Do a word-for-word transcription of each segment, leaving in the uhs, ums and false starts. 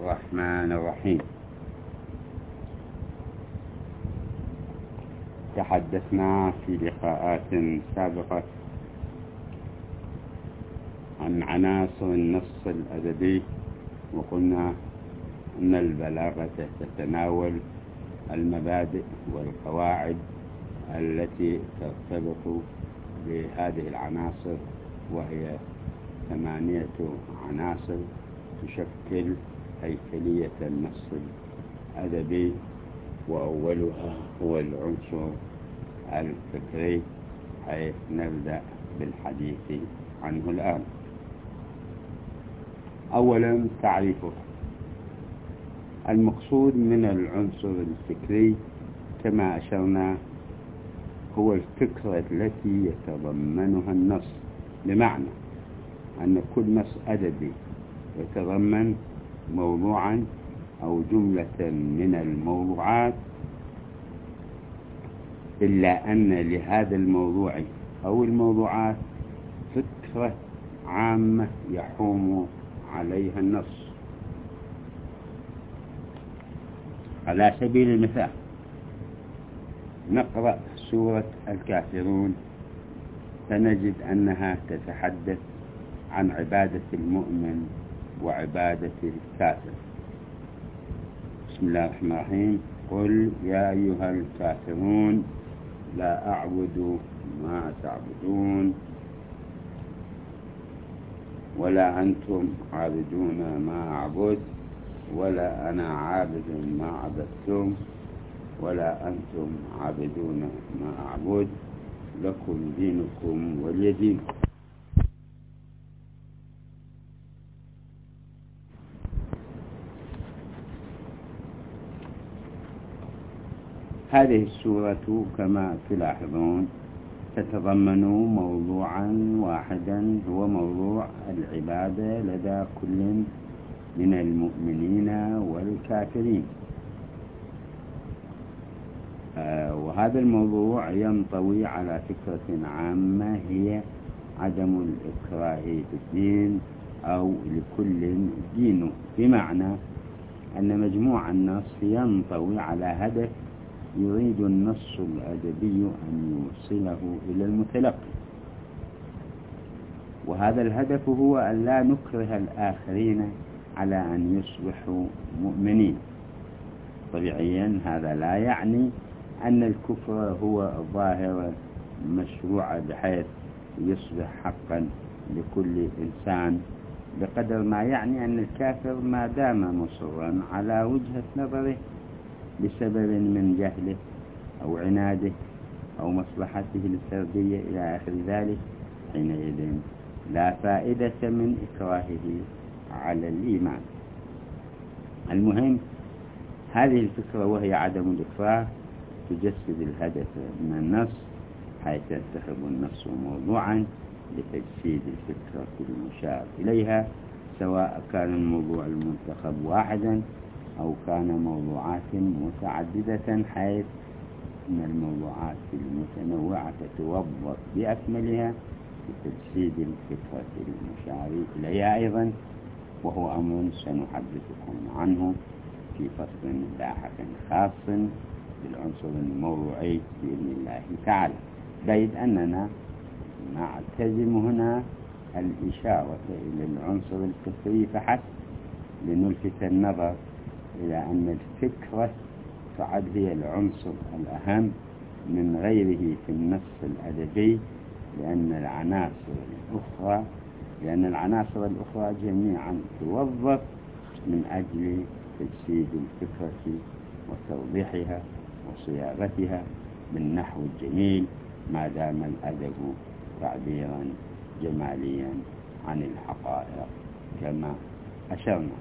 الرحمن الرحيم. تحدثنا في لقاءات سابقة عن عناصر النص الأدبي، وقلنا أن البلاغة تتناول المبادئ والقواعد التي ترتبط بهذه العناصر، وهي ثمانية عناصر تشكل هيكلية النص الأدبي، وأولها هو العنصر الفكري، حيث نبدأ بالحديث عنه الآن. أولا تعريفه. المقصود من العنصر الفكري كما أشرنا هو الفكرة التي يتضمنها النص، بمعنى أن كل نص أدبي يتضمن موضوعا أو جملة من الموضوعات، إلا أن لهذا الموضوع أو الموضوعات فكرة عامة يحوم عليها النص. على سبيل المثال نقرأ سورة الكافرون فنجد أنها تتحدث عن عبادة المؤمن وعبادة الكافر. بسم الله الرحمن الرحيم. قل يا أيها الكافرون لا أعبد ما تعبدون ولا أنتم عابدون ما أعبد ولا أنا عابد ما عبدتم ولا أنتم عابدون ما أعبد لكم دينكم ولي دين. هذه السورة كما تلاحظون تتضمن موضوعا واحدا، هو موضوع العبادة لدى كل من المؤمنين والكافرين. آه وهذا الموضوع ينطوي على فكرة عامة هي عدم الإكراه في الدين أو لكل دينه، بمعنى أن مجموع النص ينطوي على هدف يريد النص الأدبي أن يوصله إلى المتلقي، وهذا الهدف هو أن لا نكره الآخرين على أن يصبحوا مؤمنين. طبيعيا هذا لا يعني أن الكفر هو ظاهرة مشروعة بحيث يصبح حقا لكل إنسان، بقدر ما يعني أن الكافر ما دام مصرا على وجهة نظره بسبب من جهله أو عناده أو مصلحته الفردية إلى آخر ذلك، حينئذ لا فائدة من إكراهه على الإيمان. المهم هذه الفكرة وهي عدم الإكراه تجسد الهدف من النص، حيث يتخذ النص موضوعا لتجسيد الفكرة المشار إليها، سواء كان الموضوع المنتخب واحدا أو كان موضوعات متعددة، حيث أن الموضوعات المتنوعة تتوظف بأكملها لتجسيد الفكرة المشار إليها أيضا، وهو أمر سنحدثكم عنه في فصل لاحق خاص بالعنصر الموضوعي بإذن الله تعالى، بيد أننا نعتزم هنا الإشارة إلى العنصر الفكري فحسب لنلفت النظر إلى أن الفكرة تعد هي العنصر الأهم من غيره في النص الأدبي، لأن العناصر الأخرى لأن العناصر الأخرى جميعا توظف من أجل تجسيد الفكرة وتوضيحها وصياغتها بالنحو الجميل، ما دام الأدب تعبيرا جماليا عن الحقائق كما أشرنا.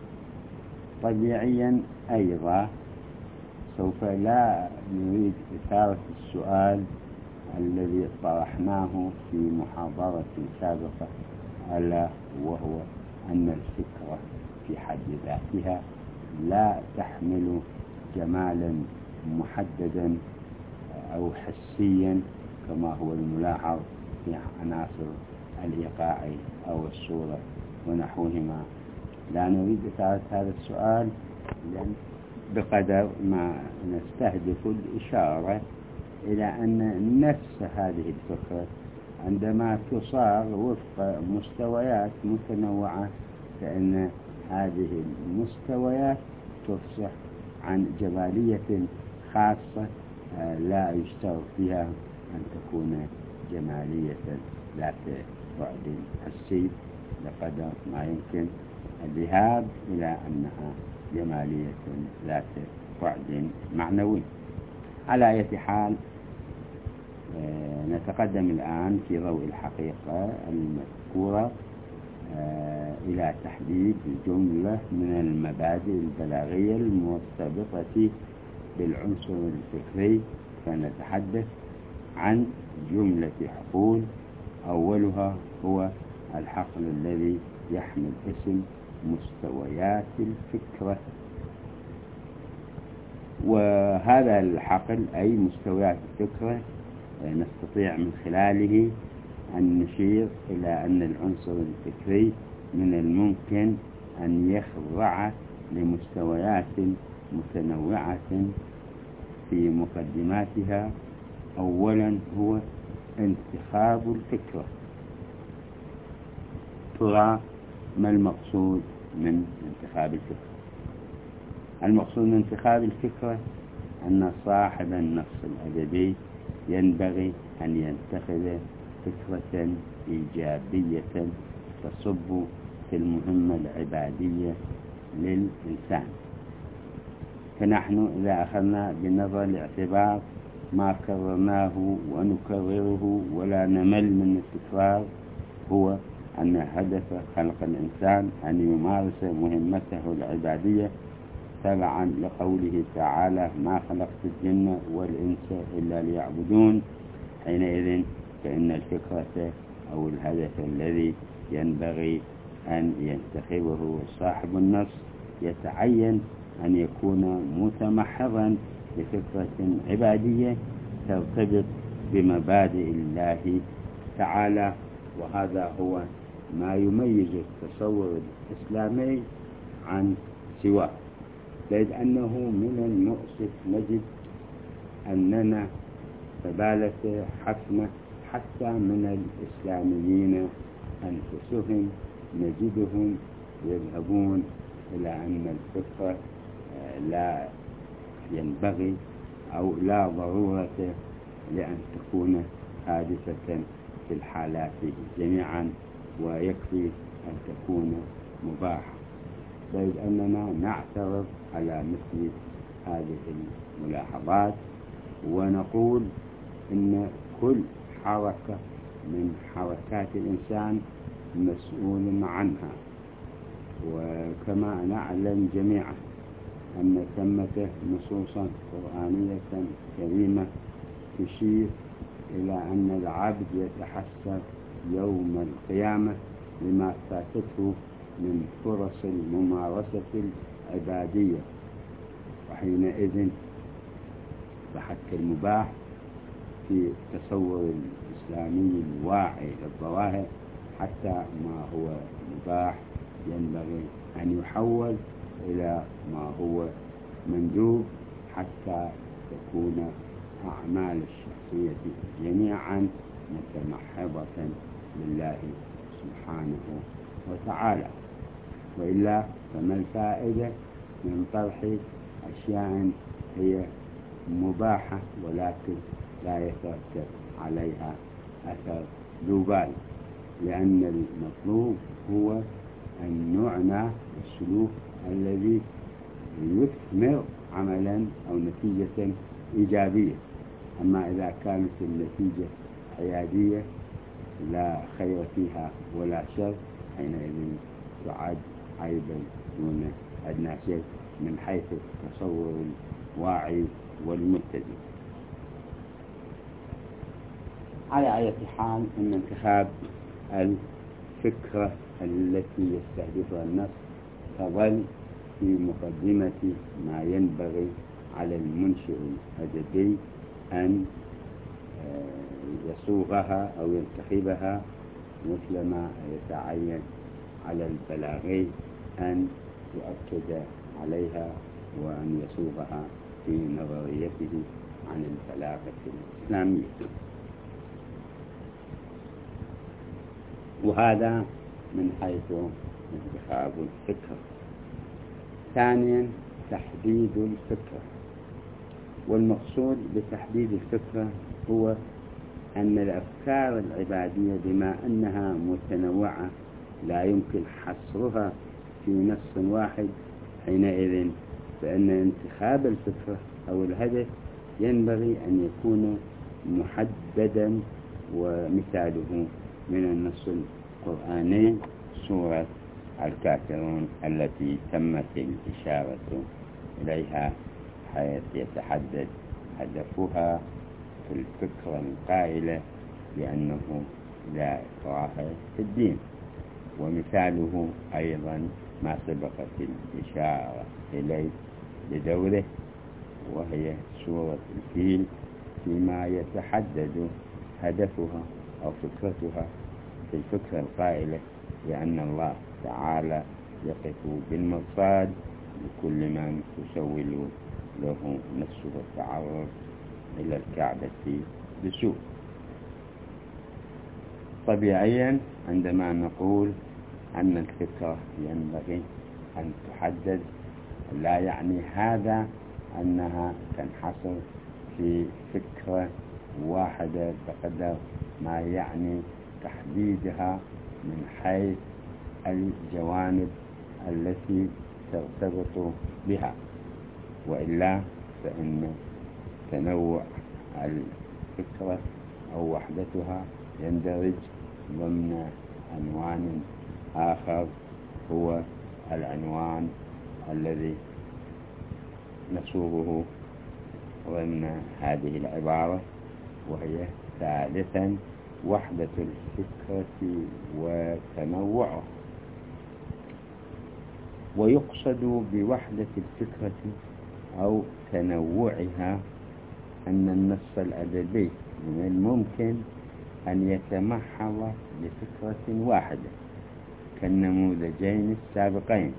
طبيعيا أيضا سوف لا نريد إثارة السؤال الذي طرحناه في محاضرة سابقة، ألا وهو أن الفكرة في حد ذاتها لا تحمل جمالا محددا أو حسيا كما هو الملاحظ في عناصر الإيقاع أو الصورة ونحوهما لا نريد إثارة هذا السؤال لأن بقدر ما نستهدف الإشارة إلى أن نفس هذه الفكرة عندما تصار وفق مستويات متنوعة فإن هذه المستويات تفصح عن جمالية خاصة لا يشترط فيها أن تكون جمالية ذات بعد حسي بقدر ما يمكن الذهاب إلى أنها جمالية ذات بعد معنوي. على أي حال نتقدم الآن في ضوء الحقيقة المذكورة إلى تحديد جملة من المبادئ البلاغية المرتبطة بالعنصر الفكري. فنتحدث عن جملة حقول أولها هو الحقل الذي يحمل اسم مستويات الفكرة. وهذا الحقل أي مستويات الفكرة نستطيع من خلاله أن نشير إلى أن العنصر الفكري من الممكن أن يخضع لمستويات متنوعة في مقدماتها. أولا هو انتخاب الفكرة. ترى ما المقصود من انتخاب الفكرة؟ المقصود من انتخاب الفكرة أن صاحب النص الأدبي ينبغي أن يتخذ فكرة إيجابية تصب في المهمة العبادية للإنسان. فنحن إذا أخذنا بنظر الاعتبار ما كررناه ونكرره ولا نمل من التكرار هو أن هدف خلق الإنسان أن يمارس مهمته العبادية تبعا لقوله تعالى ما خلقت الجن والإنس إلا ليعبدون. حينئذ فإن الفكرة أو الهدف الذي ينبغي أن ينتخبه صاحب النص يتعين أن يكون متمحضا بفكرة عبادية ترتبط بمبادئ الله تعالى. وهذا هو ما يميز التصور الإسلامي عن سواه. بيد أنه من المؤسف نجد أننا فبالة حسنة حتى من الإسلاميين أنفسهم نجدهم يذهبون إلى أن الفكرة لا ينبغي أو لا ضرورة لأن تكون حادثة في الحالات جميعا ويكفي أن تكون مباحة. بيد أننا نعترض على مثل هذه الملاحظات ونقول إن كل حركة من حركات الإنسان مسؤول عنها. وكما نعلم جميعا أن ثمة نصوصا قرآنية كريمة تشير إلى أن العبد يتحسر يوم القيامة لما فاتته من فرص الممارسة العبادية. وحينئذ بحث المباح في التصور الإسلامي الواعي للظواهر حتى ما هو مباح ينبغي أن يحول إلى ما هو مندوب حتى تكون أعمال الشخصية جميعا متمحضة لله سبحانه وتعالى. وإلا فما الفائدة من طرح أشياء هي مباحة ولكن لا يترتب عليها أثر ذو بال؟ لأن المطلوب هو أن نعنى بالسلوك الذي يثمر عملا أو نتيجة إيجابية. أما إذا كانت النتيجة حيادية لا خير فيها ولا شر حينئذ تعد عيبا دون أدنى شيء من حيث التصور الواعي والمتزن. على أي حال أن انتخاب الفكرة التي يستهدفها النص تظل في مقدمة ما ينبغي على المنشئ الأدبي أن يصوغها أو ينتخبها مثلما يتعين على البلاغي أن يؤكد عليها وأن يصوغها في نظريته عن البلاغة الإسلامية. وهذا من حيث انتخاب الفكرة. ثانيا تحديد الفكرة، والمقصود بتحديد الفكرة هو أن الأفكار العبادية بما أنها متنوعة لا يمكن حصرها في نص واحد، حينئذ فإن انتخاب الفكرة أو الهدف ينبغي أن يكون محددا، ومثاله من النص القرآني سورة الكافرون التي تمت الإشارة إليها، حيث يتحدد هدفها في الفكرة القائلة بأنه لا إكراه في الدين. ومثاله أيضا ما سبقت الإشارة إليه بدوره، وهي سورة الفيل فيما يتحدد هدفها أو فكرتها في الفكرة القائلة بأن الله تعالى يقف بالمرصاد لكل من تسول له نفسه التعرض إلى الكعبة بسوء. طبيعيا عندما نقول أن الفكرة ينبغي أن تحدد، لا يعني هذا أنها تنحصر في فكرة واحدة بقدر ما يعني تحديدها من حيث الجوانب التي ترتبط بها، وإلا فإن تنوع الفكرة أو وحدتها يندرج ضمن عنوان آخر، هو العنوان الذي نصوغه ضمن هذه العبارة، وهي ثالثا وحدة الفكرة وتنوعها. ويقصد بوحدة الفكرة أو تنوعها أن النص الأدبي من الممكن أن يتمحض بفكرة واحدة كالنموذجين السابقين،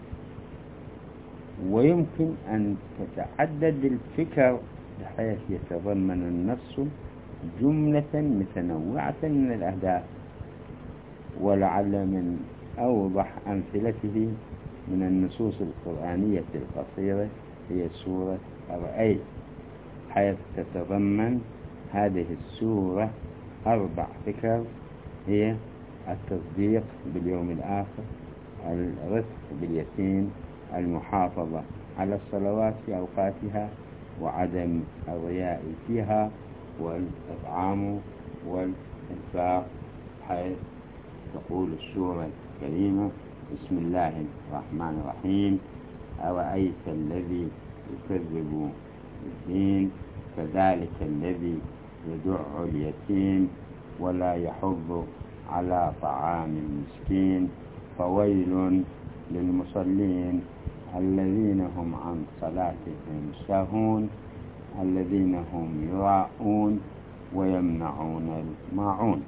ويمكن أن تتعدد الفكر بحيث يتضمن النص جملة متنوعة من الأهداف. ولعل من أوضح أمثلته من النصوص القرآنية القصيرة هي سورة الرعد، حيث تتضمن هذه السورة أربع فكر، هي التصديق باليوم الآخر، الرفق باليتيم، المحافظة على الصلوات في أوقاتها وعدم الرياء فيها، والإطعام والإنفاق. حيث تقول السورة الكريمة: بسم الله الرحمن الرحيم، أرأيت الذي يكذب بالدين فذلك الذي يدع اليتيم ولا يحض على طعام المسكين فويل للمصلين الذين هم عن صلاتهم ساهون الذين هم يراءون ويمنعون الماعون.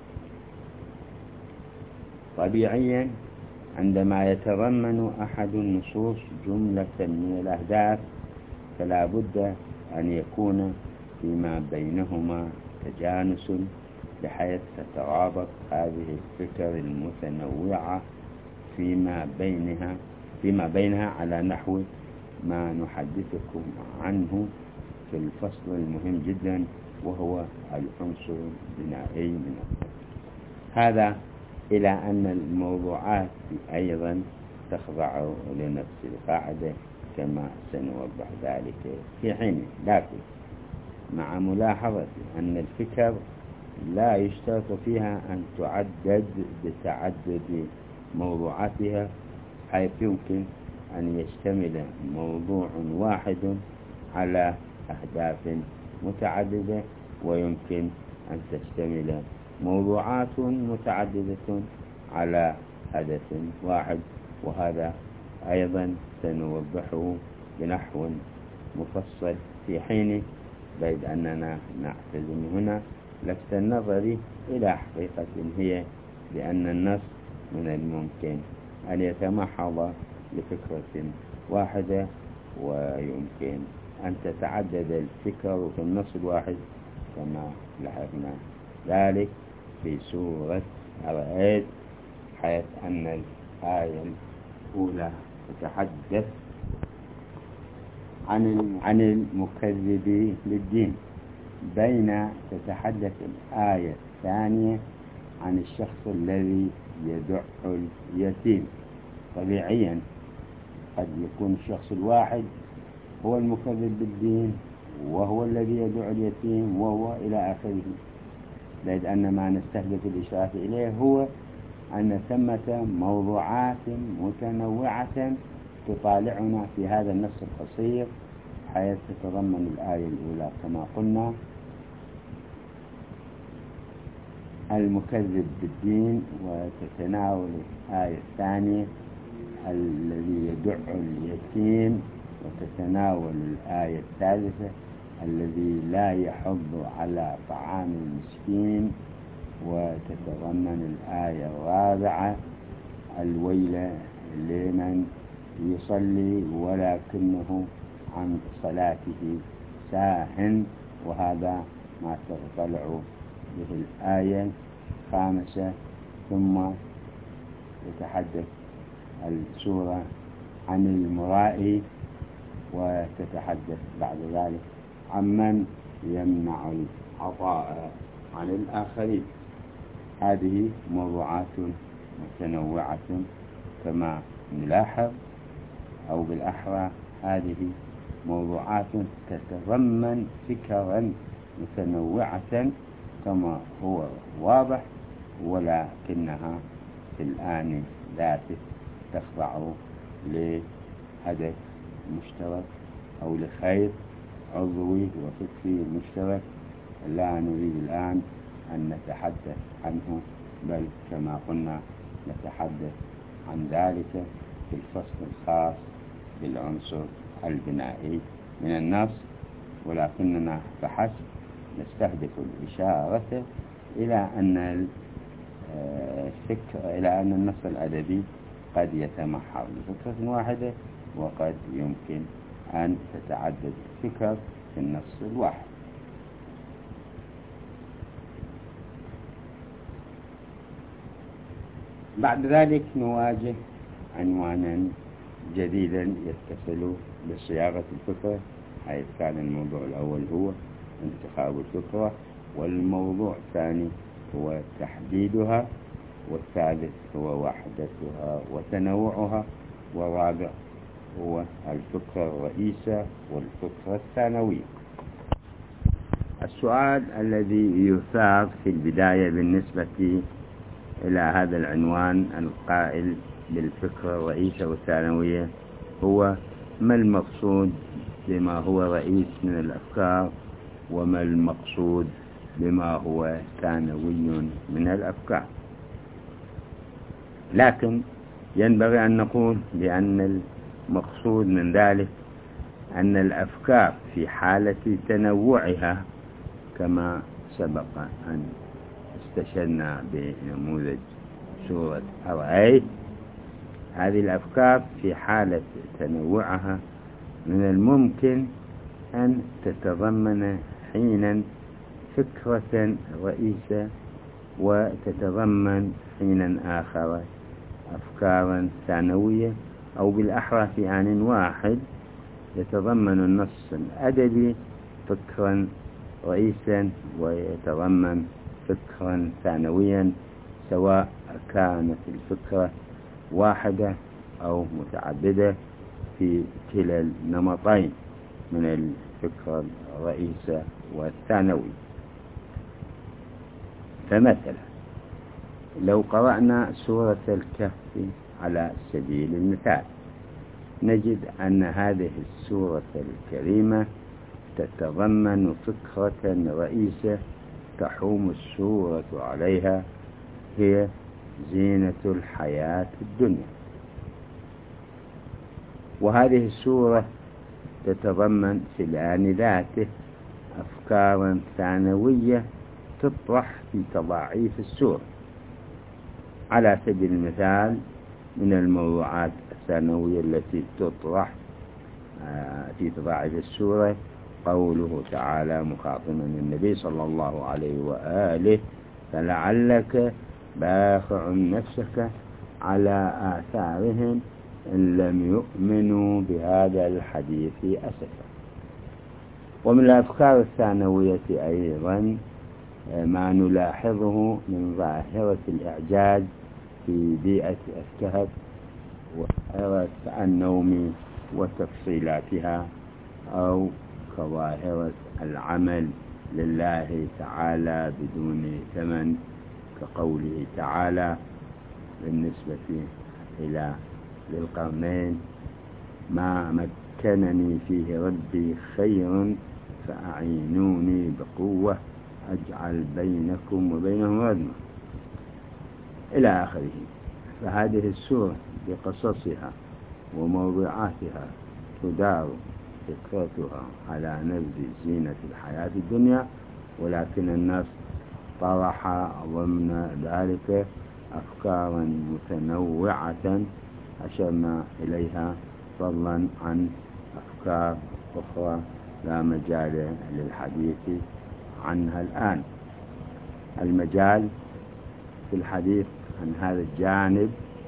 طبيعيا عندما يتضمن أحد النصوص جملة من الأهداف فلا بد أن يكون فيما بينهما تجانس، بحيث تترابط هذه الفكر المتنوعة فيما بينها فيما بينها على نحو ما نحدثكم عنه في الفصل المهم جدا، وهو العنصر البنائي من الفكر. هذا إلى أن الموضوعات أيضا تخضع لنفس القاعدة كما سنوضح ذلك في حين، لكن مع ملاحظة أن الفكر لا يشترط فيها أن تعدد بتعدد موضوعاتها، حيث يمكن أن يشتمل موضوع واحد على أهداف متعددة، ويمكن أن تشتمل موضوعات متعددة على هدف واحد، وهذا أيضا سنوضحه بنحو مفصل في حين، بيد أننا نعتزم هنا لفت النظر إلى حقيقة هي بأن النص من الممكن أن يتمحض لفكرة واحدة، ويمكن أن تتعدد الفكر في النص الواحد كما لاحظنا ذلك في سورة أرأيت، حيث أن الآية الأولى تتحدث عن عن المكذب للدين، بين تتحدث الآية الثانية عن الشخص الذي يدع اليتيم. طبيعيا قد يكون الشخص الواحد هو المكذب بالدين وهو الذي يدع اليتيم وهو إلى آخره، لأن ما نستهدف الإشارة إليه هو أن ثمة موضوعات متنوعة تطالعنا في هذا النص القصير، حيث تتضمن الآية الأولى كما قلنا المكذب بالدين، وتتناول الآية الثانية الذي يدع اليتيم، وتتناول الآية الثالثة الذي لا يحض على طعام المسكين، وتتضمن الآية الرابعة الويل لمن يصلي ولكنه عن صلاته ساهٍ، وهذا ما تطلع به الآية الخامسة. ثم تتحدث السورة عن المرائي، وتتحدث بعد ذلك عمن يمنع العطاء عن الآخرين. هذه موضوعات متنوعة كما نلاحظ، أو بالأحرى هذه موضوعات تتضمن فكرا متنوعة كما هو واضح، ولكنها في الآن ذاته تخضع لهدف مشترك أو لخير عضوي وفكري مشترك لا نريد الآن أن نتحدث عنه، بل كما قلنا نتحدث عن ذلك في الفصل الخاص بالعنصر البنائي من النص، ولكننا فحسب نستهدف الإشارة إلى أن الفكر إلى أن النص الأدبي قد يتمحور لفكرة واحدة، وقد يمكن أن تتعدد الفكر في النص الواحد. بعد ذلك نواجه عنوانا جديدا يتصل بصياغة الفكرة، حيث كان الموضوع الأول هو انتخاب الفكرة، والموضوع الثاني هو تحديدها، والثالث هو وحدتها وتنوعها، والرابع هو الفكرة الرئيسة والفكرة الثانوية. السؤال الذي يثار في البداية بالنسبة إلى هذا العنوان القائل بالفكرة الرئيسة والثانوية هو: ما المقصود بما هو رئيس من الأفكار، وما المقصود بما هو ثانوي من الأفكار؟ لكن ينبغي أن نقول بأن المقصود من ذلك أن الأفكار في حالة تنوعها، كما سبق أن استشهدنا بنموذج سورة أرأيت، هذه الأفكار في حالة تنوعها من الممكن أن تتضمن حينا فكرة رئيسة، وتتضمن حينا آخر أفكارا ثانوية، أو بالأحرى في آن واحد يتضمن النص الأدبي فكرا رئيسا ويتضمن فكرا ثانويا، سواء كانت الفكرة واحدة أو متعددة في كلا النمطين من الفكرة الرئيسة والثانوي. فمثلا لو قرأنا سورة الكهف على سبيل المثال، نجد أن هذه السورة الكريمة تتضمن فكرة رئيسة تحوم السورة عليها، هي زينة الحياة الدنيا. وهذه السورة تتضمن في الآن ذاته أفكارا ثانوية تطرح في تضاعيف السورة. على سبيل المثال من الموضوعات الثانوية التي تطرح في تضاعف السورة قوله تعالى مخاطبا النبي صلى الله عليه وآله: فلعلك باخع نفسك على آثارهم إن لم يؤمنوا بهذا الحديث أسفا. ومن الأفكار الثانوية أيضا ما نلاحظه من ظاهرة الإعجاز في بيئة الكهف وظاهرة النوم وتفصيلاتها، أو كظاهرة العمل لله تعالى بدون ثمن، كقوله تعالى بالنسبة إلى ذي القرنين: ما مكنني فيه ربي خير فأعينوني بقوة أجعل بينكم وبينهم ردما، إلى آخره. فهذه السورة بقصصها وموضوعاتها تدار فكرتها على نبذ زينة الحياة الدنيا، ولكن الناس طرح ضمن ذلك أفكارا متنوعة أشرنا إليها، فضلا عن أفكار أخرى لا مجال للحديث عنها الآن. المجال في الحديث عن هذا الجانب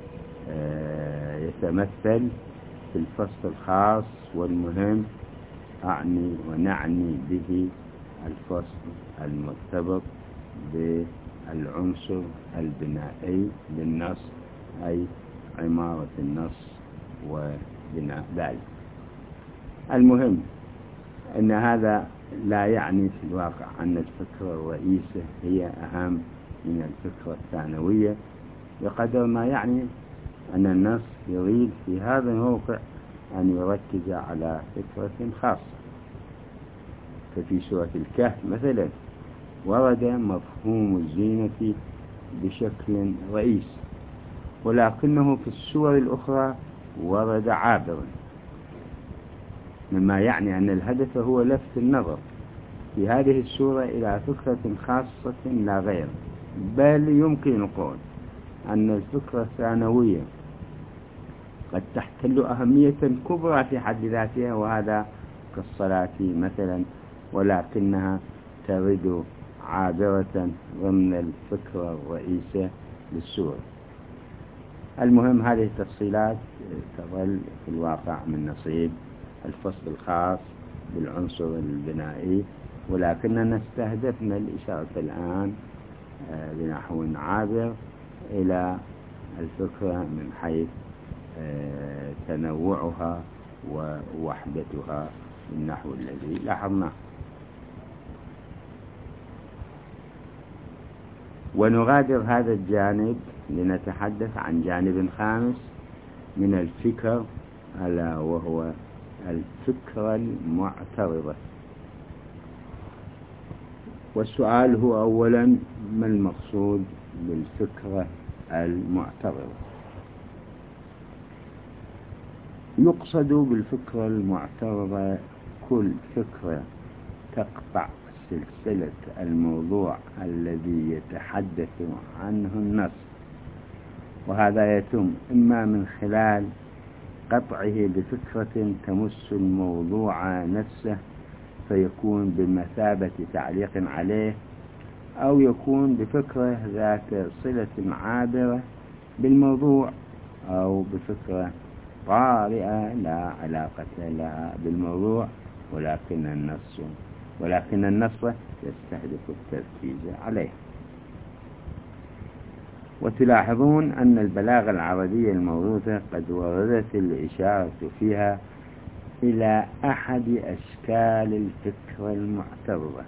يتمثل في الفصل الخاص والمهم، أعني ونعني به الفصل المرتبط بالعنصر البنائي للنص، أي عمارة النص وبناء ذلك. المهم أن هذا لا يعني في الواقع أن الفكرة الرئيسة هي أهم من الفكرة الثانوية، بقدر ما يعني أن النص يريد في هذا الموقع أن يركز على فكرة خاصة. ففي سورة الكهف مثلا ورد مفهوم الزينة بشكل رئيس، ولكنه في السور الأخرى ورد عابرا، مما يعني أن الهدف هو لفت النظر في هذه السورة إلى فكرة خاصة لا غير. بل يمكن القول أن الفكرة الثانوية قد تحتل أهمية كبرى في حد ذاتها، وهذا كالصلاة مثلا، ولكنها ترد عابرة ضمن الفكرة الرئيسة للسورة. المهم هذه التفصيلات تظل في الواقع من نصيب الفصل الخاص بالعنصر البنائي، ولكننا استهدفنا الإشارة الآن بنحو عابر إلى الفكرة من حيث تنوعها ووحدتها بالنحو الذي لاحظناه. ونغادر هذا الجانب لنتحدث عن جانب خامس من الفكر، ألا وهو الفكرة المعترضة. والسؤال هو أولا: ما المقصود بالفكرة المعترضة؟ يقصد بالفكرة المعترضة كل فكرة تقطع سلسلة الموضوع الذي يتحدث عنه النص، وهذا يتم إما من خلال قطعه بفكرة تمس الموضوع نفسه فيكون بمثابة تعليق عليه، أو يكون بفكرة ذات صلة عابرة بالموضوع، أو بفكرة طارئة لا علاقة لها بالموضوع ولكن النص ولكن النص يستهدف التركيز عليه. وتلاحظون أن البلاغة العربية الموروثة قد وردت الإشارة فيها إلى أحد أشكال الفكرة المعترضة،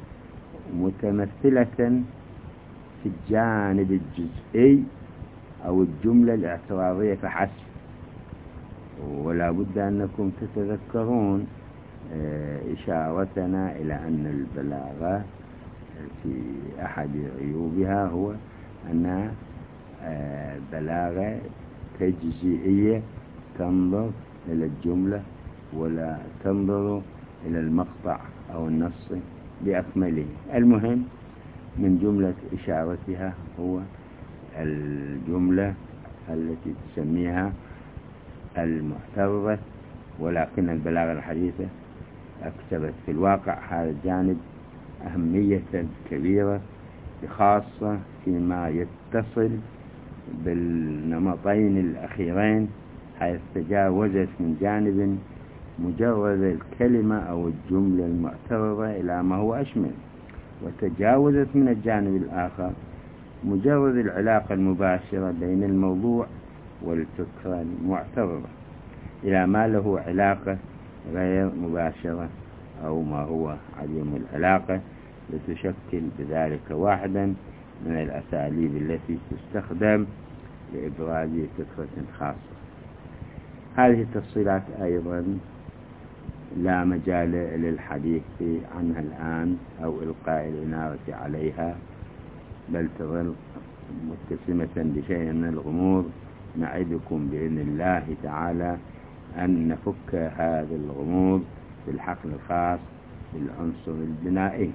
متمثلة في الجانب الجزئي أو الجملة الاعتراضية فحسب. ولا بد أنكم تتذكرون إشارتنا إلى أن البلاغة في أحد عيوبها هو أنها بلاغة تجزئية، تنظر إلى الجملة ولا تنظر إلى المقطع أو النص بأكمله. المهم من جملة إشارتها هو الجملة التي تسميها المعترضة، ولكن البلاغة الحديثة اكتسبت في الواقع هذا الجانب أهمية كبيرة، بخاصة فيما يتصل بالنمطين الأخيرين، حيث تجاوزت من جانب مجرد الكلمة أو الجملة المعترضة إلى ما هو أشمل، وتجاوزت من الجانب الآخر مجرد العلاقة المباشرة بين الموضوع والفكرة المعترضة إلى ما له علاقة غير مباشرة أو ما هو عديم العلاقة، لتشكل بذلك واحدا من الأساليب التي تستخدم لإبراز فكرة خاصة. هذه التفصيلات أيضا لا مجال للحديث عنها الآن أو إلقاء الإنارة عليها، بل تظل متسمة بشيء من الغموض. نعدكم بإذن الله تعالى أن نفك هذا الغموض في الحقل الخاص بالعنصر البنائي.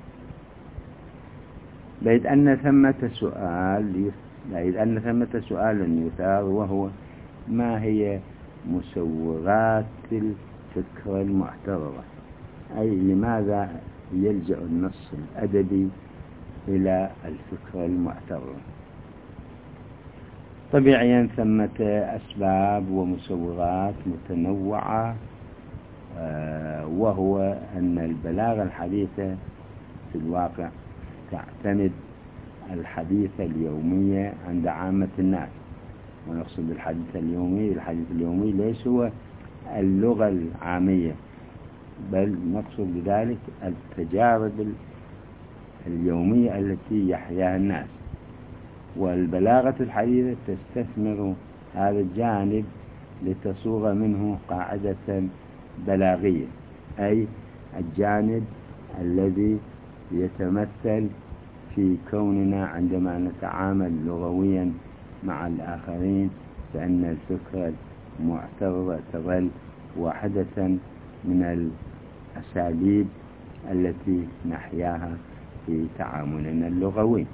بيد أن ثمة سؤال بيد أن ثمة سؤال يثار، وهو: ما هي مسوغات الفكرة المعترضة؟ أي لماذا يلجأ النص الأدبي إلى الفكرة المعترضة؟ طبيعيا ثمة أسباب ومسوغات متنوعة، وهو أن البلاغة الحديثة في الواقع تعتمد الحديث اليومية عند عامة الناس. ونقصد الحديث اليومي الحديث اليومي ليس هو اللغة العامية، بل نقصد بذلك التجارب اليومية التي يحياها الناس. والبلاغة الحديثة تستثمر هذا الجانب لتصوغ منه قاعدة بلاغية، أي الجانب الذي يتمثل في كوننا عندما نتعامل لغويا مع الآخرين فإن الفكرة المعترضة تظل واحدة من الأساليب التي نحياها في تعاملنا اللغوي.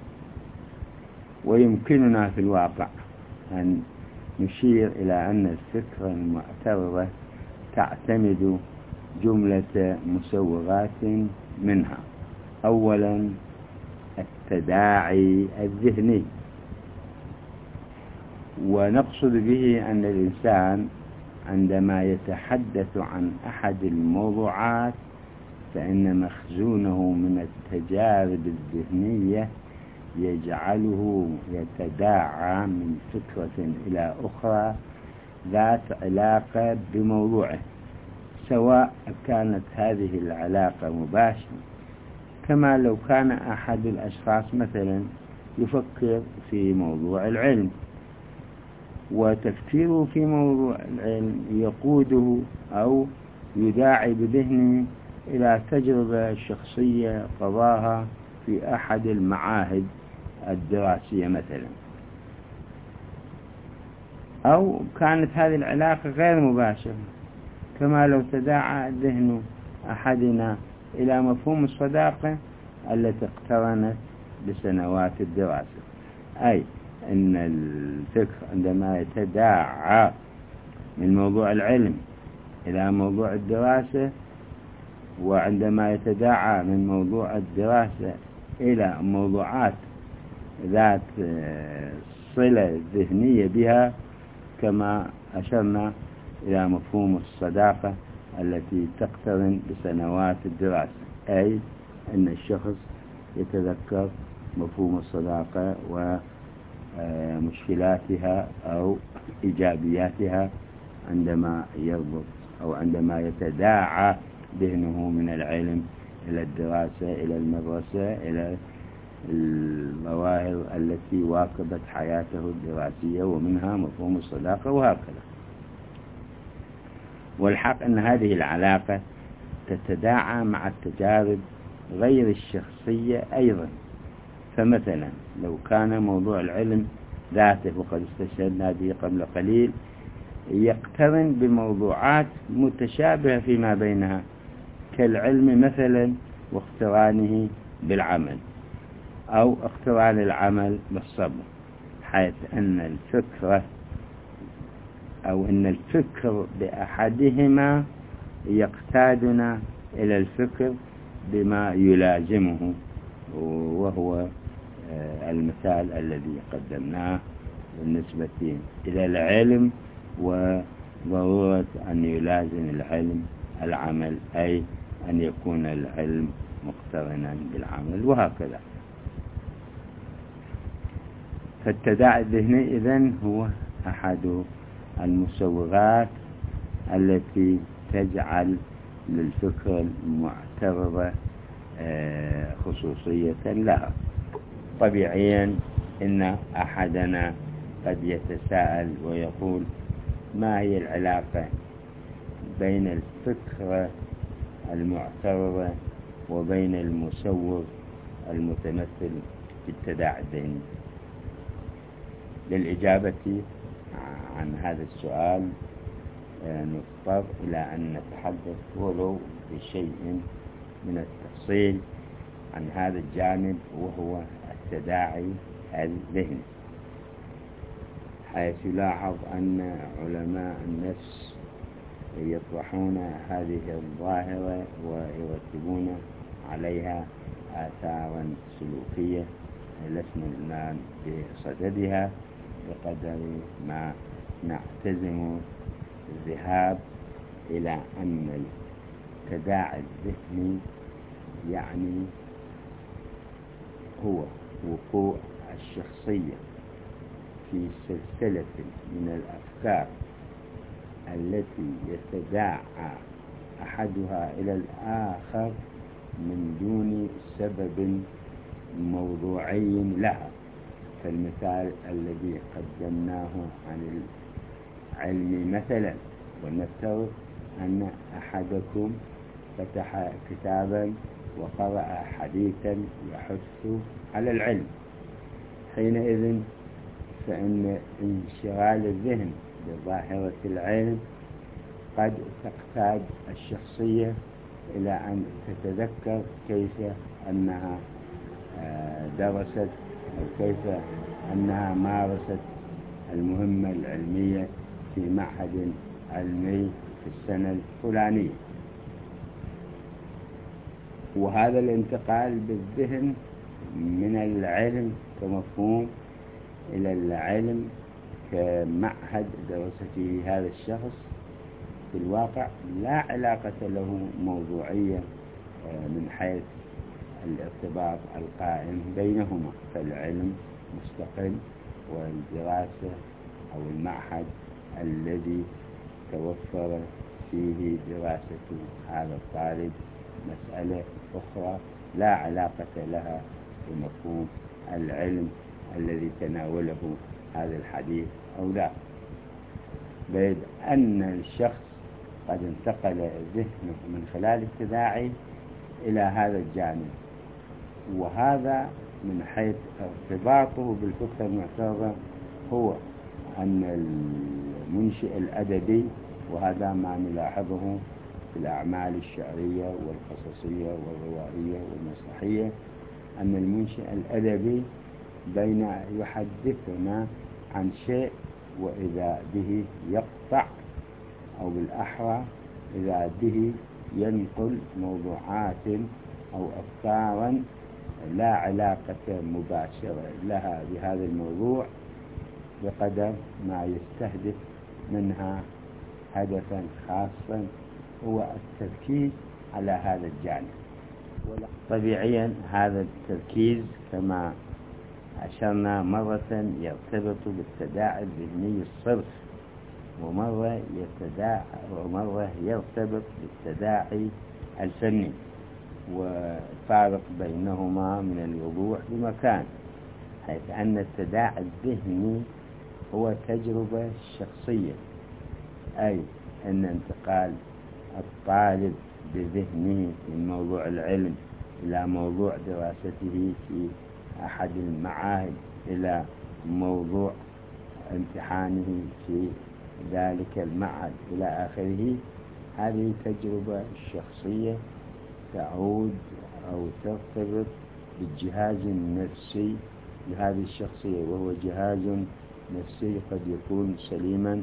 ويمكننا في الواقع أن نشير إلى أن الفكرة المعترضة تعتمد جملة مسوغات منها. أولا، التداعي الذهني، ونقصد به أن الإنسان عندما يتحدث عن أحد الموضوعات فإن مخزونه من التجارب الذهنية يجعله يتداعى من فكرة إلى أخرى ذات علاقة بموضوعه، سواء كانت هذه العلاقة مباشرة، كما لو كان أحد الأشخاص مثلا يفكر في موضوع العلم، وتفكيره في موضوع العلم يقوده أو يداعي بذهنه إلى تجربة شخصية قضاها في أحد المعاهد الدراسية مثلا. أو كانت هذه العلاقة غير مباشرة، كما لو تداعى ذهن أحدنا إلى مفهوم الصداقة التي اقترنت بسنوات الدراسة. أي أن الفكر عندما يتداعى من موضوع العلم إلى موضوع الدراسة، وعندما يتداعى من موضوع الدراسة إلى موضوعات ذات صلة ذهنية بها، كما أشرنا إلى مفهوم الصداقة التي تقترن بسنوات الدراسة، أي أن الشخص يتذكر مفهوم الصداقة ومشكلاتها أو إيجابياتها عندما يربط أو عندما يتداعى ذهنه من العلم إلى الدراسة، إلى المدرسة، إلى المواهب التي واكبت حياته الدراسية، ومنها مفهوم الصداقة وهكذا. والحق أن هذه العلاقة تتداعى مع التجارب غير الشخصية أيضا. فمثلا لو كان موضوع العلم ذاته، وقد استشهدنا به قبل قليل، يقترن بموضوعات متشابهة فيما بينها، كالعلم مثلا واقترانه بالعمل، أو اقتران العمل بالصبر، حيث أن الفكرة أو أن الفكر بأحدهما يقتادنا إلى الفكر بما يلازمه، وهو المثال الذي قدمناه بالنسبة إلى العلم وضرورة أن يلازم العلم العمل، أي أن يكون العلم مقترنا بالعمل، وهكذا. فالتداعي الذهني إذن هو أحد المسوغات التي تجعل للفكرة المعترضة خصوصية لها. طبيعيا إن أحدنا قد يتساءل ويقول: ما هي العلاقة بين الفكرة المعترضة وبين المسوغ المتمثل في التداعي الذهني؟ للإجابة عن هذا السؤال نضطر إلى أن نتحدث ولو بشيء من التفصيل عن هذا الجانب، وهو التداعي الذهني، حيث يلاحظ أن علماء النفس يطرحون هذه الظاهرة ويرتبون عليها آثارا سلوكية لسنا الآن بصددها بقدر ما نعتزم الذهاب إلى أن التداعي الذهني يعني هو وقوع الشخصية في سلسلة من الأفكار التي يتداعى أحدها إلى الآخر من دون سبب موضوعي لها. فالمثال الذي قدمناه عن العلم مثلا، ونفترض أن أحدكم فتح كتابا وقرأ حديثا يحث على العلم، حينئذ فإن انشغال الذهن بظاهرة العلم قد تقتاد الشخصية إلى أن تتذكر كيف أنها درست أو كيف أنها مارست المهمة العلمية في معهد علمي في السنة الفلانية. وهذا الانتقال بالذهن من العلم كمفهوم إلى العلم كمعهد درسته هذا الشخص في الواقع لا علاقة له موضوعية من حيث الارتباط القائم بينهما، فالعلم مستقل، والدراسة أو المعهد الذي توفر فيه دراسة هذا الطالب مسألة أخرى لا علاقة لها بمفهوم العلم الذي تناوله هذا الحديث أو لا. بيد أن الشخص قد انتقل ذهنه من خلال التداعي إلى هذا الجانب، وهذا من حيث ارتباطه بالفكرة المعترضة هو أن المنشئ الأدبي، وهذا ما نلاحظه في الأعمال الشعرية والقصصية والروائية والمسرحية، أن المنشئ الأدبي بين يحدثنا عن شيء وإذا به يقطع، أو بالأحرى إذا به ينقل موضوعات أو أفكارا لا علاقة مباشرة لها بهذا الموضوع، بقدر ما يستهدف منها هدفا خاصا هو التركيز على هذا الجانب. طبيعيا هذا التركيز كما أشرنا مرة يرتبط بالتداعي الذهني الصرف، ومرة يتداعى ومرة يرتبط بالتداعي الفني، وفارق بينهما من الوضوح بمكان، حيث أن التداعي الذهني هو تجربة شخصية، أي أن انتقال الطالب بذهنه من موضوع العلم إلى موضوع دراسته في أحد المعاهد إلى موضوع امتحانه في ذلك المعهد إلى آخره، هذه تجربة شخصية تعود أو ترتبط بالجهاز النفسي لهذه الشخصية، وهو جهاز نفسي قد يكون سليما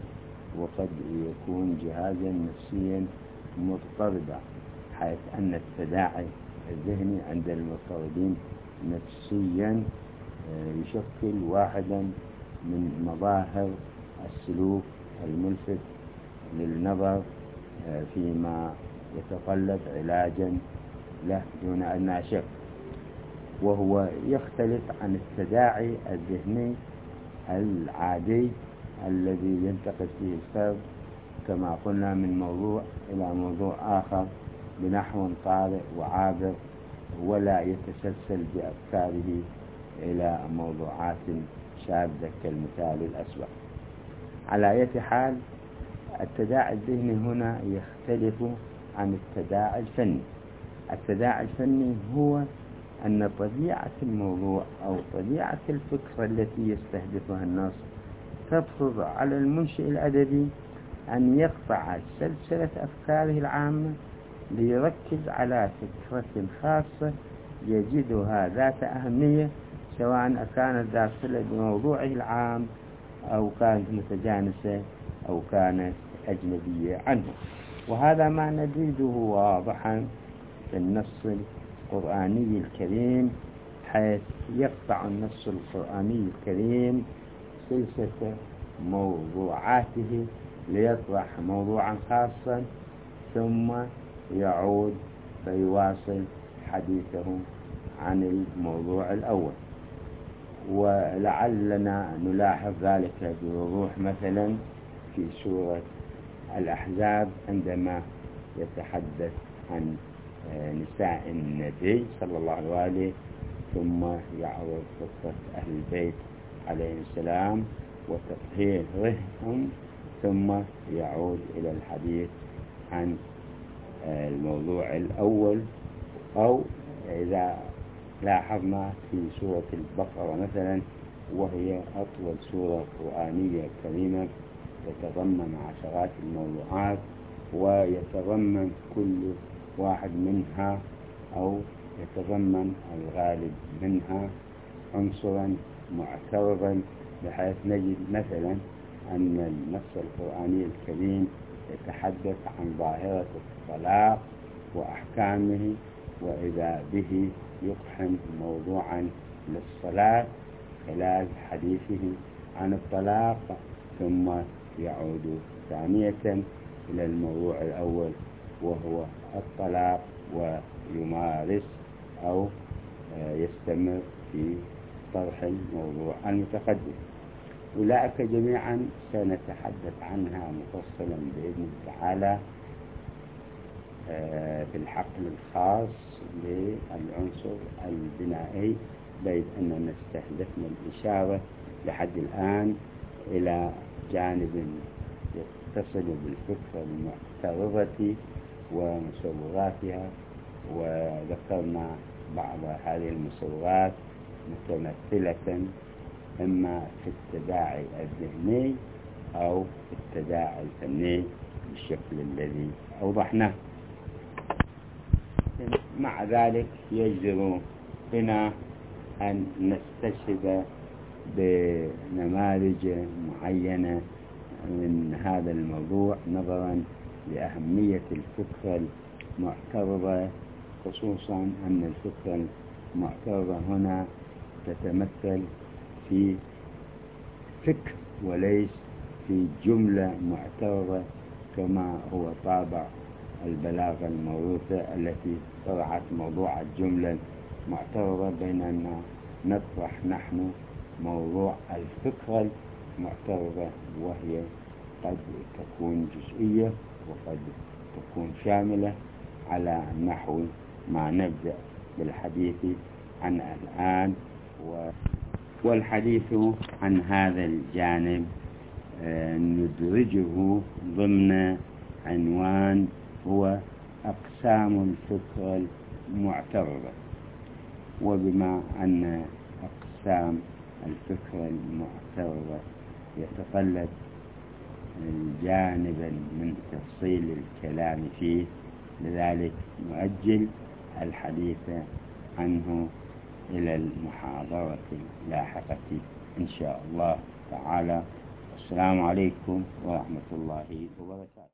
وقد يكون جهازا نفسيا مضطربا، حيث أن التداعي الذهني عند المضطربين نفسيا يشكل واحدا من مظاهر السلوك الملفت للنظر فيما يتطلب علاجا له دون أدنى شك، وهو يختلف عن التداعي الذهني العادي الذي ينتقل فيه الفرد كما قلنا من موضوع إلى موضوع آخر بنحو طارئ وعابر، ولا يتسلسل بأفكاره إلى موضوعات شاذة كالمثال الأسوأ. على أي حال، التداعي الذهني هنا يختلف عن التداعي الفني. التداعي الفني هو أن طبيعة الموضوع أو طبيعة الفكرة التي يستهدفها النص تفرض على المنشئ الأدبي أن يقطع سلسلة أفكاره العامة ليركز على فكرة خاصة يجدها ذات أهمية، سواء كانت ذات صلة بموضوعه العام أو كانت متجانسة أو كانت أجنبية عنه. وهذا ما نجده واضحا في النص القرآني الكريم، حيث يقطع النص القرآني الكريم سلسلة موضوعاته ليطرح موضوعا خاصا ثم يعود فيواصل حديثه عن الموضوع الأول. ولعلنا نلاحظ ذلك بوضوح مثلا في سورة الأحزاب عندما يتحدث عن نساء النبي صلى الله عليه وآله، ثم يعرض قصة أهل البيت عليه السلام وتطهيرهم، ثم يعود إلى الحديث عن الموضوع الأول. أو إذا لاحظنا في سورة البقرة مثلا، وهي أطول سورة قرآنية كريمة تتضمن عشرات الموضوعات، ويتضمن كل واحد منها أو يتضمن الغالب منها عنصرا معترضا، بحيث نجد مثلا أن النص القرآني الكريم يتحدث عن ظاهرة الطلاق وأحكامه، وإذا به يقحم موضوعا للصلاة خلال حديثه عن الطلاق، ثم يعود ثانية إلى الموضوع الأول وهو الطلاق، ويمارس أو يستمر في طرح الموضوع المتقدم. أولئك جميعا سنتحدث عنها مفصلا بإذن تعالى في الحقل الخاص للعنصر البنائي، بيد أننا استهدفنا الإشارة لحد الآن إلى جانب يتصل بالفكرة المعترضة ومصوراتها، وذكرنا بعض هذه المصورات متمثلة إما في التداعي الذهني أو في التداعي الفني بالشكل الذي أوضحناه. مع ذلك يجدر بنا أن نستشهد بنماذج معينة من هذا الموضوع نظرا لأهمية الفكرة المعترضة، خصوصا أن الفكرة المعترضة هنا تتمثل في فكر وليس في جملة معترضة كما هو طابع البلاغة الموروثة التي طرحت موضوع الجملة المعترضة، بينما نطرح نحن موضوع الفكرة المعترضة، وهي قد تكون جزئية وقد تكون شاملة على نحو ما نبدأ بالحديث عنها الآن. والحديث عن هذا الجانب ندرجه ضمن عنوان هو أقسام الفكرة المعترضة. وبما أن أقسام الفكرة المعترضة يتطلب جانبا من تفصيل الكلام فيه، لذلك نؤجل الحديث عنه إلى المحاضرة اللاحقة إن شاء الله تعالى. السلام عليكم ورحمة الله وبركاته.